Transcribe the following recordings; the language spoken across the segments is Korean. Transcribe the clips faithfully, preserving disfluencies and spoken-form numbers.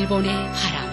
일본의 바람.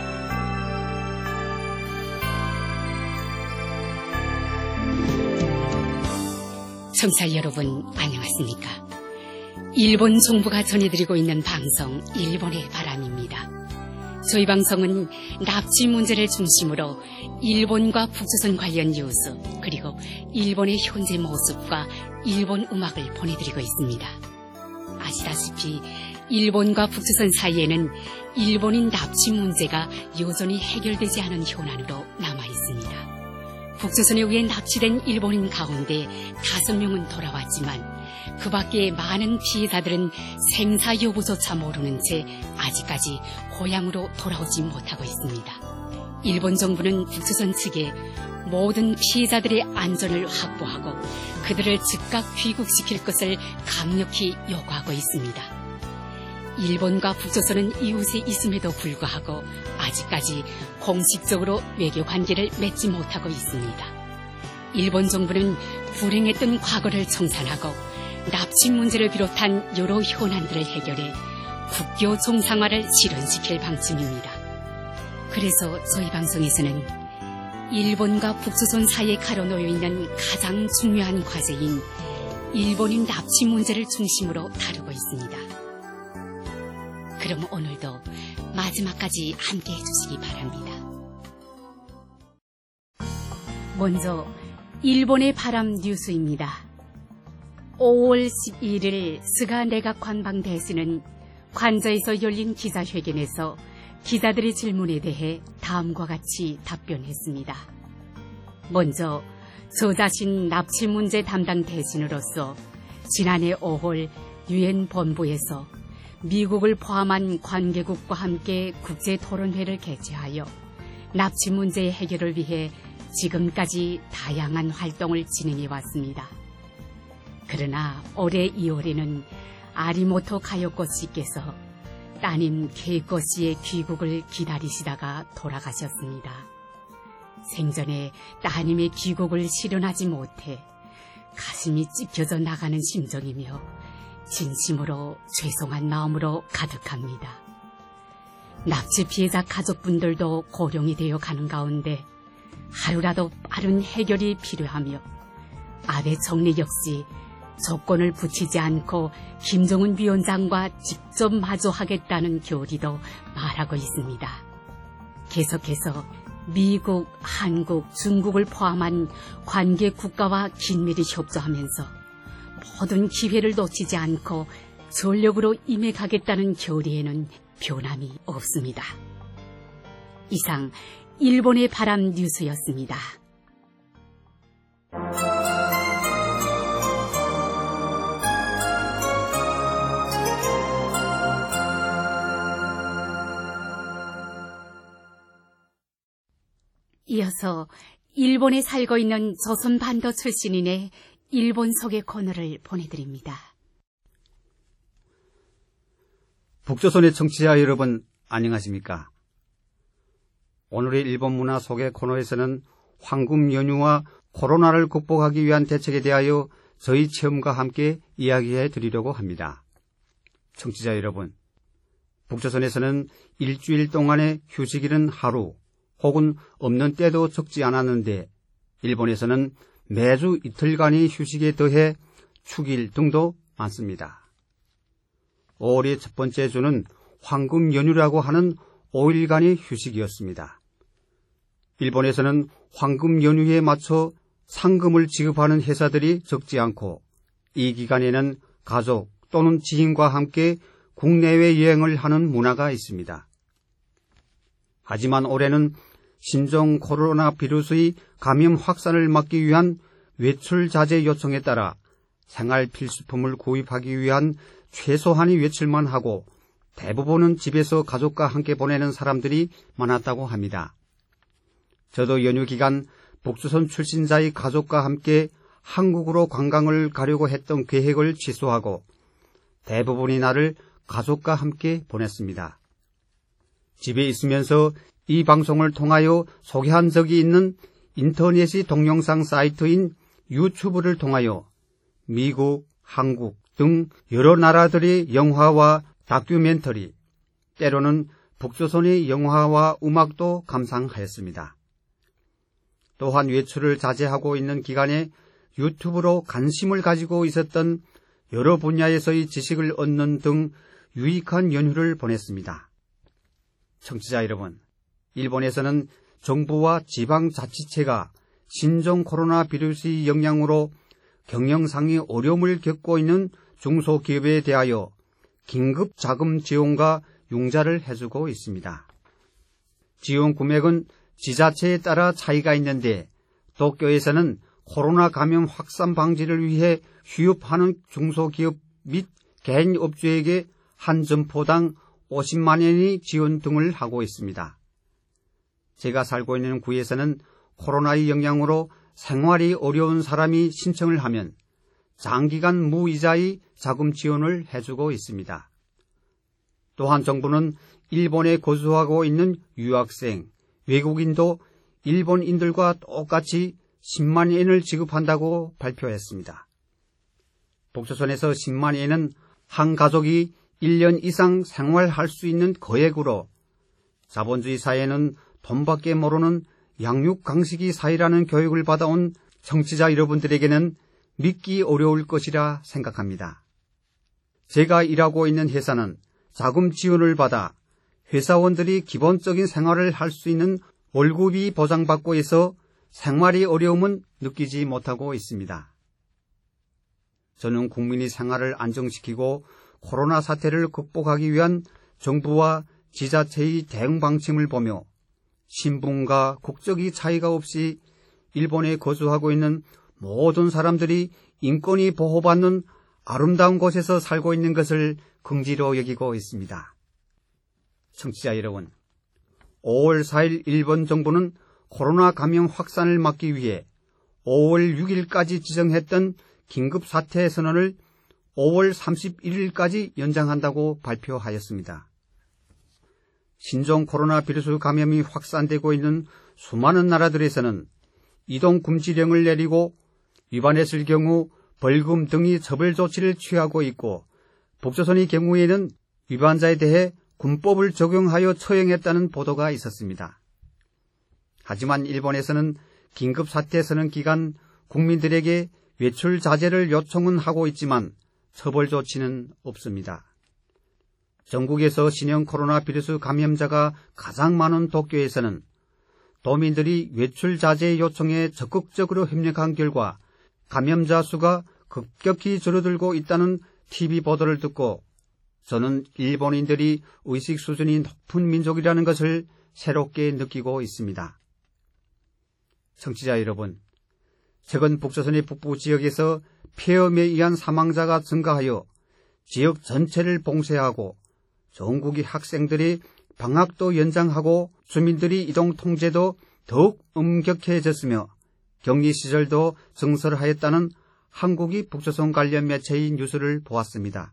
청취자 여러분, 안녕하십니까? 일본 정부가 전해드리고 있는 방송 일본의 바람입니다. 저희 방송은 납치 문제를 중심으로 일본과 북조선 관련 뉴스, 그리고 일본의 현재 모습과 일본 음악을 보내드리고 있습니다. 아시다시피 일본과 북조선 사이에는 일본인 납치 문제가 여전히 해결되지 않은 현안으로 남아있습니다. 북조선에 의해 납치된 일본인 가운데 다섯 명은 돌아왔지만 그 밖에 많은 피해자들은 생사 여부조차 모르는 채 아직까지 고향으로 돌아오지 못하고 있습니다. 일본 정부는 북조선 측에 모든 피해자들의 안전을 확보하고 그들을 즉각 귀국시킬 것을 강력히 요구하고 있습니다. 일본과 북조선은 이웃에 있음에도 불구하고 아직까지 공식적으로 외교 관계를 맺지 못하고 있습니다. 일본 정부는 불행했던 과거를 청산하고 납치 문제를 비롯한 여러 현안들을 해결해 국교 정상화를 실현시킬 방침입니다. 그래서 저희 방송에서는 일본과 북조선 사이에 가로놓여 있는 가장 중요한 과제인 일본인 납치 문제를 중심으로 다루고 있습니다. 그럼 오늘도 마지막까지 함께해 주시기 바랍니다. 먼저 일본의 바람 뉴스입니다. 오월 십이일 스가 내각 관방 대신은 관저에서 열린 기자회견에서 기자들의 질문에 대해 다음과 같이 답변했습니다. 먼저 저 자신 납치 문제 담당 대신으로서 지난해 오월 유엔 본부에서 미국을 포함한 관계국과 함께 국제토론회를 개최하여 납치 문제의 해결을 위해 지금까지 다양한 활동을 진행해 왔습니다. 그러나 올해 이월에는 아리모토 가요코 씨께서 따님 케이코 씨의 귀국을 기다리시다가 돌아가셨습니다. 생전에 따님의 귀국을 실현하지 못해 가슴이 찢겨져 나가는 심정이며 진심으로 죄송한 마음으로 가득합니다. 납치 피해자 가족분들도 고령이 되어 가는 가운데 하루라도 빠른 해결이 필요하며 아베 총리 역시 조건을 붙이지 않고 김정은 위원장과 직접 마주하겠다는 교리도 말하고 있습니다. 계속해서 미국, 한국, 중국을 포함한 관계 국가와 긴밀히 협조하면서 모든 기회를 놓치지 않고 전력으로 임해가겠다는 교리에는 변함이 없습니다. 이상 일본의 바람 뉴스였습니다. 이어서 일본에 살고 있는 조선반도 출신인의 일본 소개 코너를 보내드립니다. 북조선의 청취자 여러분, 안녕하십니까? 오늘의 일본 문화 소개 코너에서는 황금 연휴와 코로나를 극복하기 위한 대책에 대하여 저희 체험과 함께 이야기해 드리려고 합니다. 청취자 여러분, 북조선에서는 일주일 동안의 휴식일은 하루 혹은 없는 때도 적지 않았는데 일본에서는 매주 이틀간의 휴식에 더해 축일 등도 많습니다. 오월의 첫 번째 주는 황금 연휴라고 하는 오일간의 휴식이었습니다. 일본에서는 황금 연휴에 맞춰 상금을 지급하는 회사들이 적지 않고 이 기간에는 가족 또는 지인과 함께 국내외 여행을 하는 문화가 있습니다. 하지만 올해는 신종 코로나 바이러스의 감염 확산을 막기 위한 외출 자제 요청에 따라 생활 필수품을 구입하기 위한 최소한의 외출만 하고 대부분은 집에서 가족과 함께 보내는 사람들이 많았다고 합니다. 저도 연휴 기간 북조선 출신자의 가족과 함께 한국으로 관광을 가려고 했던 계획을 취소하고 대부분의 날을 가족과 함께 보냈습니다. 집에 있으면서 이 방송을 통하여 소개한 적이 있는 인터넷의 동영상 사이트인 유튜브를 통하여 미국, 한국 등 여러 나라들의 영화와 다큐멘터리, 때로는 북조선의 영화와 음악도 감상하였습니다. 또한 외출을 자제하고 있는 기간에 유튜브로 관심을 가지고 있었던 여러 분야에서의 지식을 얻는 등 유익한 연휴를 보냈습니다. 청취자 여러분, 일본에서는 정부와 지방자치체가 신종 코로나 비루스의 영향으로 경영상의 어려움을 겪고 있는 중소기업에 대하여 긴급 자금 지원과 융자를 해주고 있습니다. 지원 금액은 지자체에 따라 차이가 있는데 도쿄에서는 코로나 감염 확산 방지를 위해 휴업하는 중소기업 및 개인 업주에게 한 점포당 오십만 엔의 지원 등을 하고 있습니다. 제가 살고 있는 구에서는 코로나의 영향으로 생활이 어려운 사람이 신청을 하면 장기간 무이자의 자금 지원을 해주고 있습니다. 또한 정부는 일본에 거주하고 있는 유학생, 외국인도 일본인들과 똑같이 십만 엔을 지급한다고 발표했습니다. 북조선에서 십만 엔은 한 가족이 일 년 이상 생활할 수 있는 거액으로 자본주의 사회는 돈밖에 모르는 양육강식이 사회라는 교육을 받아온 청취자 여러분들에게는 믿기 어려울 것이라 생각합니다. 제가 일하고 있는 회사는 자금 지원을 받아 회사원들이 기본적인 생활을 할 수 있는 월급이 보장받고 있어 생활의 어려움은 느끼지 못하고 있습니다. 저는 국민의 생활을 안정시키고 코로나 사태를 극복하기 위한 정부와 지자체의 대응 방침을 보며 신분과 국적의 차이가 없이 일본에 거주하고 있는 모든 사람들이 인권이 보호받는 아름다운 곳에서 살고 있는 것을 긍지로 여기고 있습니다. 청취자 여러분, 오월 사일 일본 정부는 코로나 감염 확산을 막기 위해 오월 육일까지 지정했던 긴급 사태 선언을 오월 삼십일일까지 연장한다고 발표하였습니다. 신종 코로나 비루스 감염이 확산되고 있는 수많은 나라들에서는 이동 금지령을 내리고 위반했을 경우 벌금 등의 처벌 조치를 취하고 있고 북조선의 경우에는 위반자에 대해 군법을 적용하여 처형했다는 보도가 있었습니다. 하지만 일본에서는 긴급사태 선언 기간 국민들에게 외출 자제를 요청은 하고 있지만 처벌 조치는 없습니다. 전국에서 신형 코로나 비루스 감염자가 가장 많은 도쿄에서는 도민들이 외출 자제 요청에 적극적으로 협력한 결과 감염자 수가 급격히 줄어들고 있다는 티비 보도를 듣고 저는 일본인들이 의식 수준이 높은 민족이라는 것을 새롭게 느끼고 있습니다. 청취자 여러분, 최근 북조선의 북부 지역에서 폐렴에 의한 사망자가 증가하여 지역 전체를 봉쇄하고 전국의 학생들이 방학도 연장하고 주민들이 이동 통제도 더욱 엄격해졌으며 격리 시설도 증설하였다는 한국이 북조선 관련 매체의 뉴스를 보았습니다.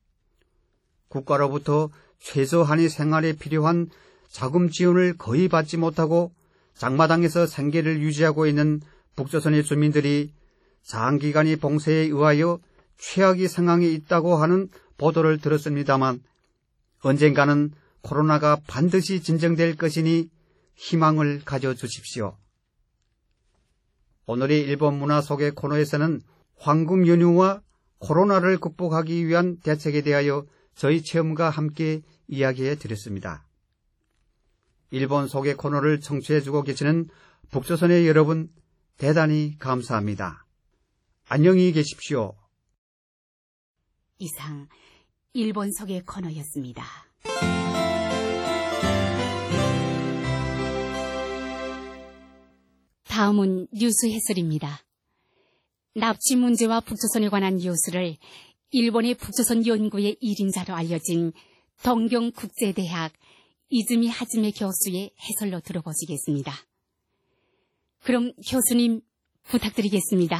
국가로부터 최소한의 생활에 필요한 자금 지원을 거의 받지 못하고 장마당에서 생계를 유지하고 있는 북조선의 주민들이 장기간의 봉쇄에 의하여 최악의 상황에 있다고 하는 보도를 들었습니다만 언젠가는 코로나가 반드시 진정될 것이니 희망을 가져주십시오. 오늘의 일본 문화 속의 코너에서는 황금 연휴와 코로나를 극복하기 위한 대책에 대하여 저희 체험과 함께 이야기해 드렸습니다. 일본 속의 코너를 청취해주고 계시는 북조선의 여러분 대단히 감사합니다. 안녕히 계십시오. 이상 일본 속의 코너였습니다. 다음은 뉴스 해설입니다. 납치 문제와 북조선에 관한 뉴스를 일본의 북조선 연구의 일인자로 알려진 동경국제대학 이즈미 하즈메 교수의 해설로 들어보시겠습니다. 그럼 교수님 부탁드리겠습니다.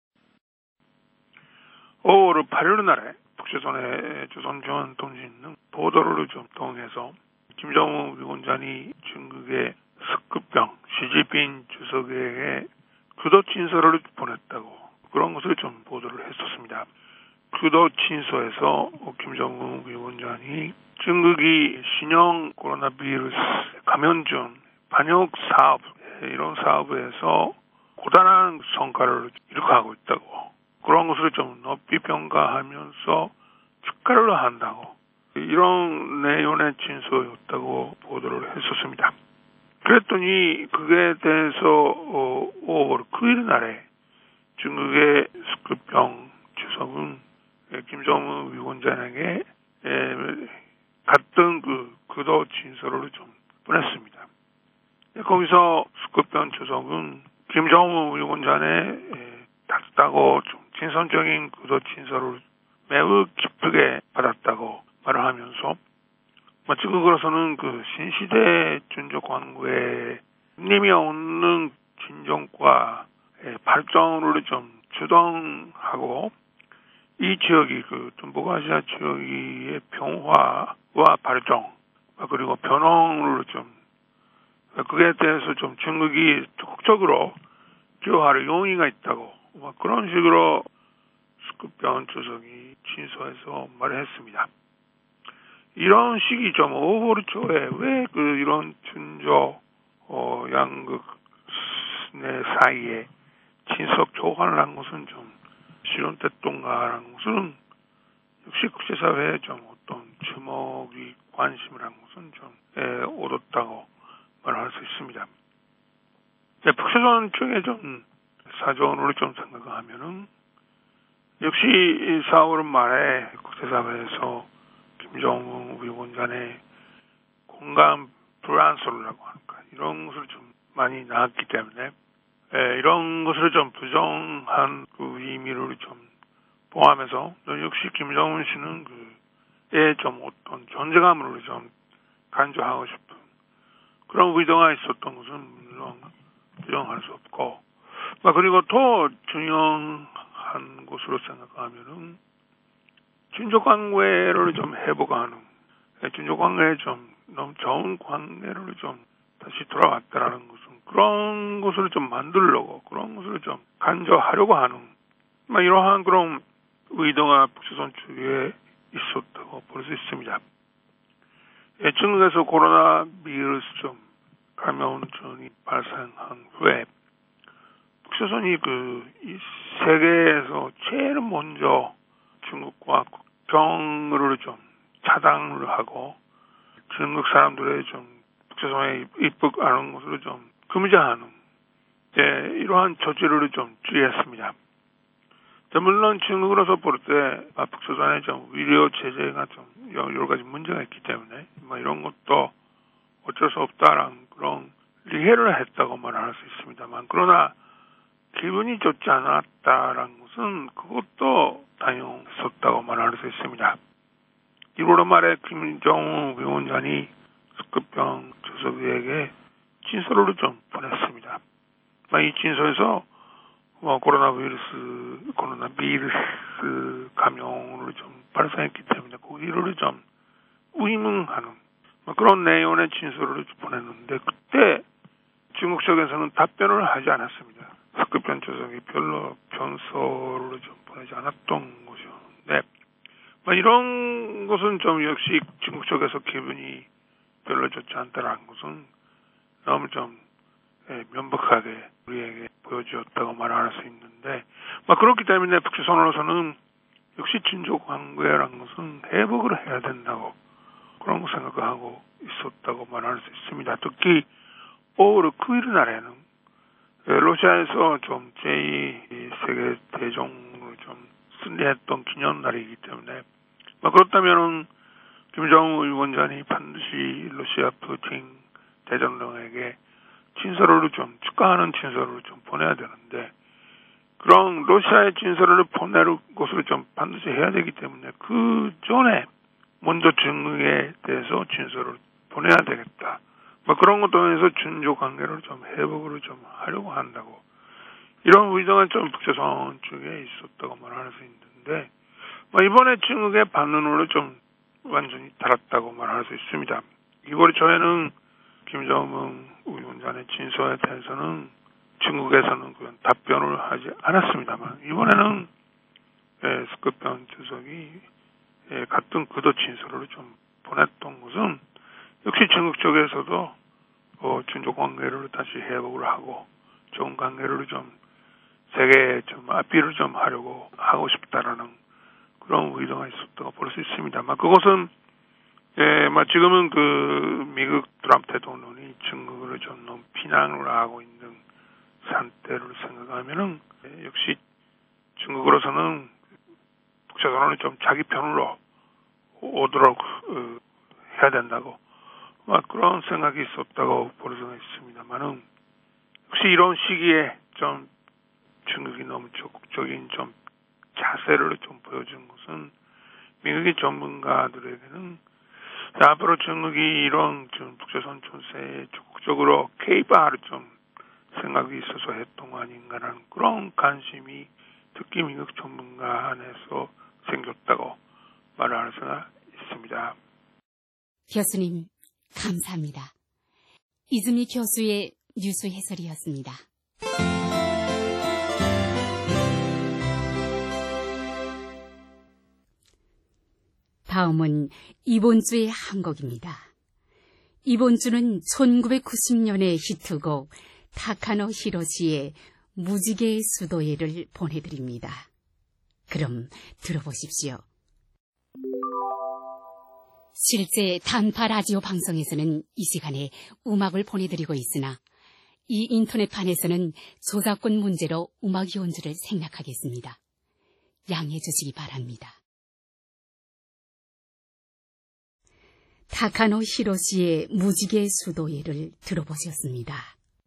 오월 팔일 날에 북조선의 조선중앙통신 등 보도를 좀 통해서 김정은 위원장이 중국의 석급병 시진핑 주석에게 주도 친서를 보냈다고 그런 것을 좀 보도를 했었습니다. 그도 친서에서 김정은 위원장이 중국이 신형 코로나 바이러스 감염증 반역 사업 이런 사업에서 고단한 성과를 이룩하고 있다고 그런 것을 좀 높이 평가하면서 축하를 한다고 이런 내용의 진서였다고 보도를 했었습니다. 그랬더니 그에 대해서 어, 오월 구일 날에 중국의 스쿠병 주석은 김정은 위원장에게 에, 같은 그 그도 진서를 좀 보냈습니다. 거기서 스쿠병 주석은 김정은 위원장의 다르다고 좀 진선적인 그도 진서를 매우 기쁘게 받았다고 말을 하면서 중국으로서는 그 신시대 준족 관계에 힘이 없는 진정과 발전을 좀 주동하고 이 지역이 그 동북아시아 지역의 평화와 발전 그리고 변화를 좀 그에 대해서 좀 중국이 적극적으로 기여할 용의가 있다고 그런 식으로 스쿠병 주석이 친서에서 말을 했습니다. 이런 식이 좀 오월 초에 왜 그 이런 준조 어, 양국 내 사이에 친석 교환을 한 것은 좀 실현됐던가라는 것은 역시 국제사회에 좀 어떤 주목이 관심을 한 것은 좀 에, 얻었다고 말할 수 있습니다. 네, 북조선 쪽에 좀 사전으로 좀 생각하면은 역시 사월 말에 국제사회에서 김정은 위원장의 공감 불안설이라고 할까 이런 것을 좀 많이 나왔기 때문에 에, 이런 것을 좀 부정한 그 의미를 좀 포함해서 역시 김정은 씨는 그에 좀 어떤 존재감을 좀 강조하고 싶은 그런 의도가 있었던 것은 물론 부정할 수 없고 그리고 더 중요한 것으로 생각하면은 준족 관계를 좀 회복하는 준족 관계에 좀 너무 좋은 관계를 좀 다시 돌아왔다라는 것은 그런 것을 좀 만들려고 그런 것을 좀 강조하려고 하는 이러한 그런 의도가 북조선 측에 있었다고 볼 수 있습니다. 예, 중국에서 코로나 바이러스 좀 감염증이 발생한 후에 북조선이 그 이 세계에서 제일 먼저 중국과 국경을 좀 차단을 하고 중국 사람들의 좀 북조선에 입국하는 것을 좀 금지하는 예, 이러한 조치를 좀 취했습니다. 물론 중국으로서 볼 때 북조선의 좀 위료 제재가 좀 여러 가지 문제가 있기 때문에 뭐 이런 것도 어쩔 수 없다라는 그런 리해를 했다고 말할 수 있습니다만 그러나 기분이 좋지 않았다라는 것은 그것도 당연했었다고 말할 수 있습니다. 일월 말에 김정은 위원장이 스쿠병 주석에게 진서를 좀 보냈습니다. 이 진서에서 뭐 코로나 바이러스, 코로나 바이러스 감염을 좀 발생했기 때문에 거기를 좀 의문하는 뭐 그런 내용의 진서를 보냈는데 그때 중국 쪽에서는 답변을 하지 않았습니다. 스쿠병 주석이 별로 변소를 좀 보내지 않았던 것이었는데 뭐 이런 것은 좀 역시 중국 쪽에서 기분이 별로 좋지 않다라는 것은 너무 좀 예, 면박하게 우리에게 보여주었다고 말할 수 있는데 뭐 그렇기 때문에 북조선으로서는 역시 준족 관계라는 것은 회복을 해야 된다고 그런 거 생각하고 있었다고 말할 수 있습니다. 특히 오월 구일 날에는 러시아에서 좀 제이 세계 대전을 좀 승리했던 기념날이기 때문에 뭐 그렇다면은 김정은 위원장이 반드시 러시아 푸틴 대통령에게 친서를 좀 축하하는 친서를 좀 보내야 되는데 그런 러시아의 친서를 보낼 것을 좀 반드시 해야 되기 때문에 그 전에 먼저 중국에 대해서 친서를 보내야 되겠다. 뭐 그런 것 통해서 준족 관계를 좀 회복을 좀 하려고 한다고 이런 의도가 좀 북조선 쪽에 있었다고 말할 수 있는데 뭐 이번에 중국의 반응으로 좀 완전히 달았다고 말할 수 있습니다. 이월 초에는 김정은 위원장의 진서에 대해서는 중국에서는 그런 답변을 하지 않았습니다만 이번에는 예, 박급변 주석이 같은 그도 친서를 좀 보냈던 것은 역시 중국 쪽에서도 어, 중조 관계를 다시 회복을 하고 좋은 관계를 좀 세계에 좀 아피를 좀 하려고 하고 싶다라는 그런 의도가 있었다고 볼 수 있습니다만 그것은 예, 막 지금은 그 미국 트럼프 대통령이 중국을 좀 너무 비난을 하고 있는 상태를 생각하면은 예, 역시 중국으로서는 북조선을 좀 자기 편으로 오도록 어, 해야 된다고 막 그런 생각이 있었다고 볼 수가 있습니다만은 역시 이런 시기에 좀 중국이 너무 적극적인 좀 자세를 좀 보여준 것은 미국의 전문가들에게는 앞으로 중국이 이런 좀 북조선 촌세에 적극적으로 개입을 좀 생각이 있어서 했던 거 아닌가라는 그런 관심이 특히 미국 전문가 안에서 생겼다고 말할 수가 있습니다. 교수님, 감사합니다. 이즈미 교수의 뉴스 해설이었습니다. 다음은 이번 주의 한 곡입니다. 이번 주는 천구백구십 년의 히트곡 타카노 히로시의 무지개의 수도에를 보내드립니다. 그럼 들어보십시오. 실제 단파 라디오 방송에서는 이 시간에 음악을 보내드리고 있으나 이 인터넷판에서는 저작권 문제로 음악 연주를 생략하겠습니다. 양해해 주시기 바랍니다. 타카노 히로시의 무지개 수도에를 들어보셨습니다.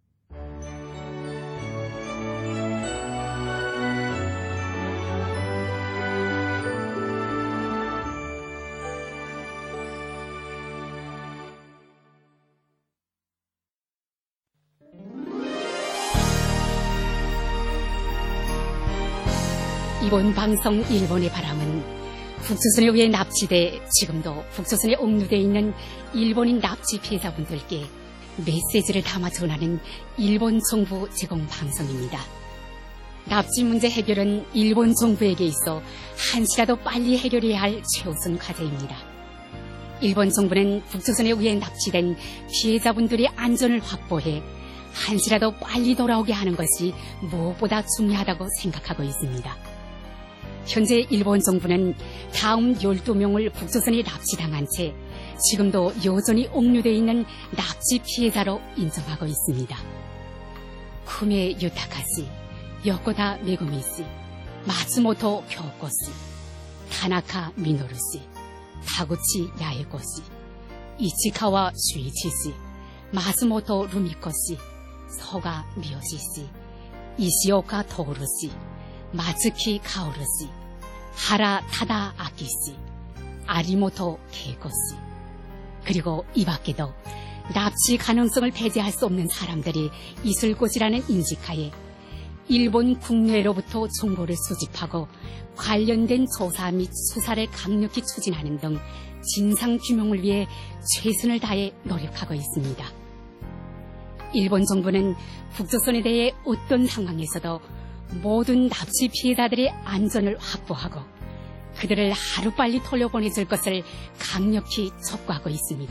이번 방송 일본의 바람은 북조선에 의해 납치돼 지금도 북조선에 옥류되어 있는 일본인 납치 피해자분들께 메시지를 담아 전하는 일본 정부 제공 방송입니다. 납치 문제 해결은 일본 정부에게 있어 한시라도 빨리 해결해야 할 최우선 과제입니다. 일본 정부는 북조선에 의해 납치된 피해자분들의 안전을 확보해 한시라도 빨리 돌아오게 하는 것이 무엇보다 중요하다고 생각하고 있습니다. 현재 일본 정부는 다음 열두 명을 북조선에 납치당한 채 지금도 여전히 옥류되어 있는 납치 피해자로 인정하고 있습니다. 쿠메 유타카씨, 요코다 메구미씨, 마츠모토 교코씨, 타나카 미노루씨, 타구치 야에코씨, 이치카와 슈이치씨, 마츠모토 루미코씨, 서가 미요시씨, 이시오카 토루씨, 마츠키 카오르씨, 하라 타다 아키씨, 아리모토 케이코씨, 그리고 이 밖에도 납치 가능성을 배제할 수 없는 사람들이 있을 곳이라는 인식하에 일본 국내로부터 정보를 수집하고 관련된 조사 및 수사를 강력히 추진하는 등 진상규명을 위해 최선을 다해 노력하고 있습니다. 일본 정부는 북조선에 대해 어떤 상황에서도 모든 납치 피해자들의 안전을 확보하고 그들을 하루빨리 돌려보내줄 것을 강력히 촉구하고 있습니다.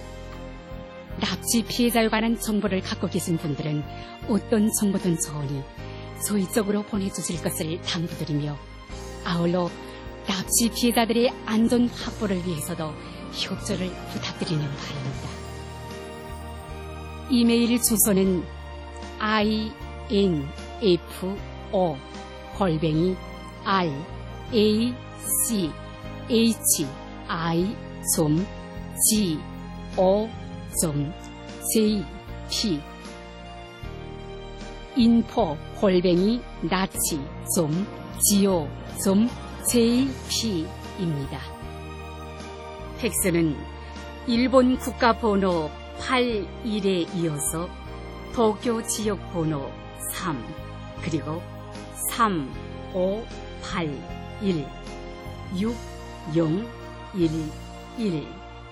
납치 피해자에 관한 정보를 갖고 계신 분들은 어떤 정보든 좋으니 저희 쪽으로 보내주실 것을 당부드리며 아울러 납치 피해자들의 안전 확보를 위해서도 협조를 부탁드리는 바입니다. 이메일 주소는 인포 골뱅이 r a c h i g o j p 인포 골뱅이 나치 go j p 입니다. 팩스는 일본 국가번호 팔십일에 이어서 도쿄 지역번호 삼 그리고 삼 오 팔 일 육 영 일 일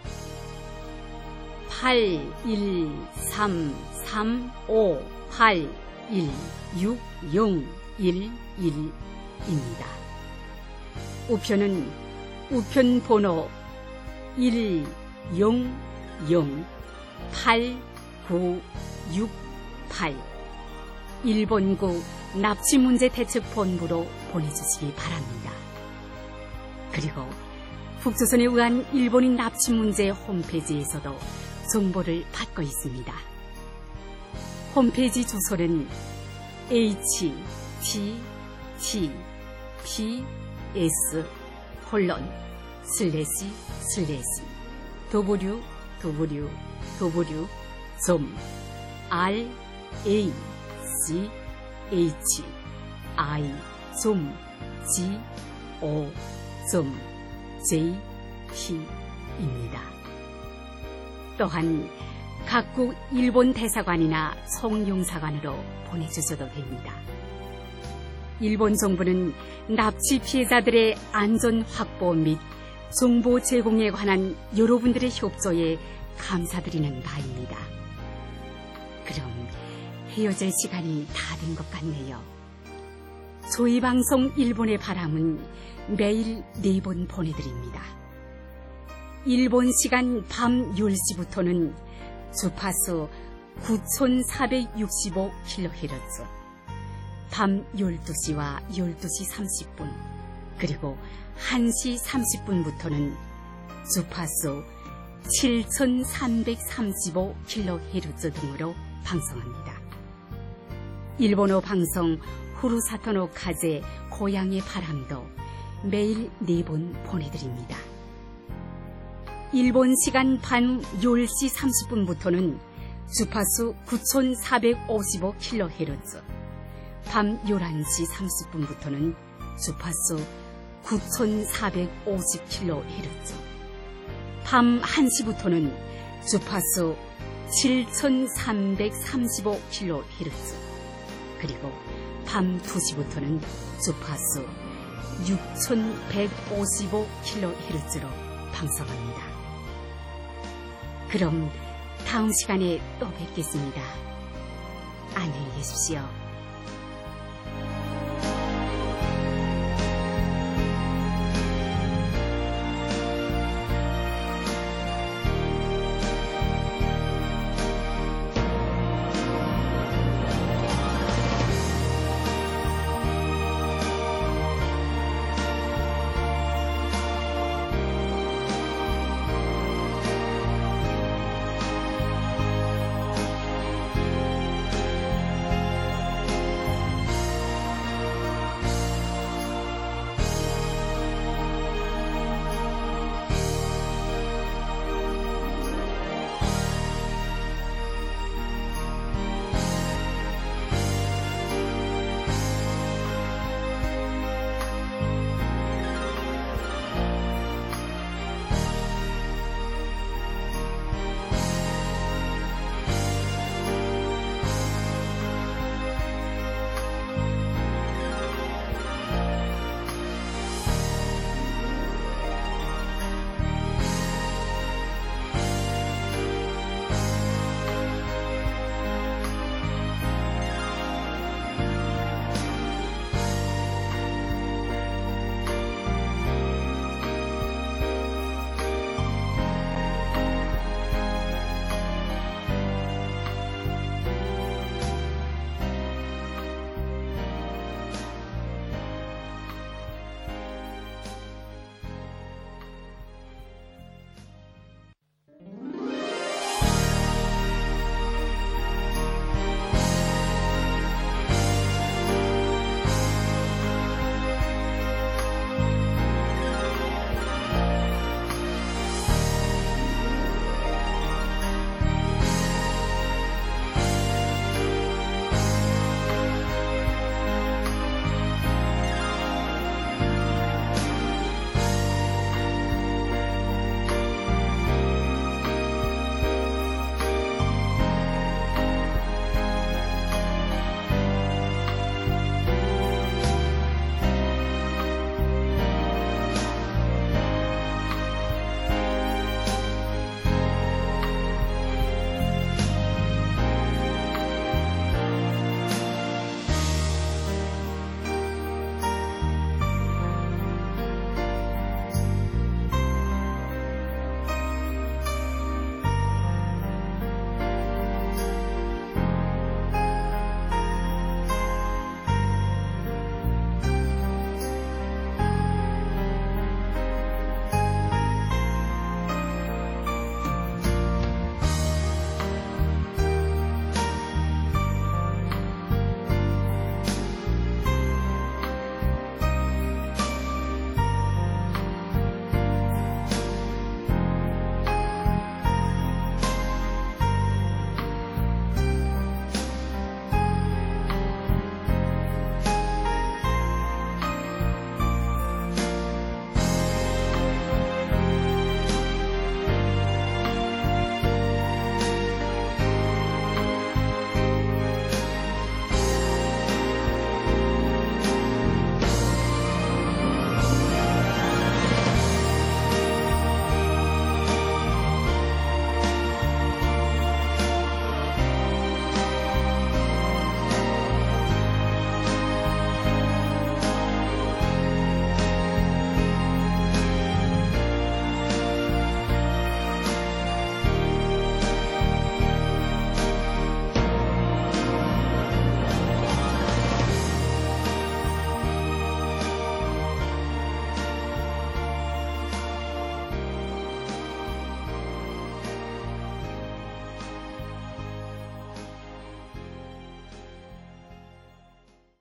팔 일 삼 삼 오 팔 일 육 영 일 일입니다. 우편은 우편 번호 일 영 영 팔 구 육 팔 일본구 납치문제대책본부로 보내주시기 바랍니다. 그리고 북조선에 의한 일본인 납치문제 홈페이지에서도 정보를 받고 있습니다. 홈페이지 주소는 에이치 티 티 피 에스 콜론 슬래시 슬래시 더블유 더블유 더블유 점 알 에이 씨 에이치 아이 점 지 오 점 제이 피입니다. 또한 각국 일본 대사관이나 송용사관으로 보내주셔도 됩니다. 일본 정부는 납치 피해자들의 안전 확보 및 정보 제공에 관한 여러분들의 협조에 감사드리는 바입니다. 그럼 헤어질 시간이 다 된 것 같네요. 저희 방송 일본의 바람은 매일 네 번 보내드립니다. 일본 시간 밤 열 시부터는 주파수 구천사백육십오 킬로헤르츠, 밤 열두 시와 열두 시 삼십 분, 그리고 한 시 삼십 분부터는 주파수 칠천삼백삼십오 킬로헤르츠 등으로 방송합니다. 일본어 방송 후루사토노 카제 고향의 바람도 매일 네 번 보내드립니다. 일본 시간 밤 열 시 삼십 분부터는 주파수 구천사백오십오 킬로헤르츠, 밤 열한 시 삼십 분부터는 주파수 구천사백오십 킬로헤르츠, 밤 한 시부터는 주파수 칠천삼백삼십오 킬로헤르츠, 그리고 밤 두 시부터는 주파수 육천백오십오 킬로헤르츠로 방송합니다. 그럼 다음 시간에 또 뵙겠습니다. 안녕히 계십시오.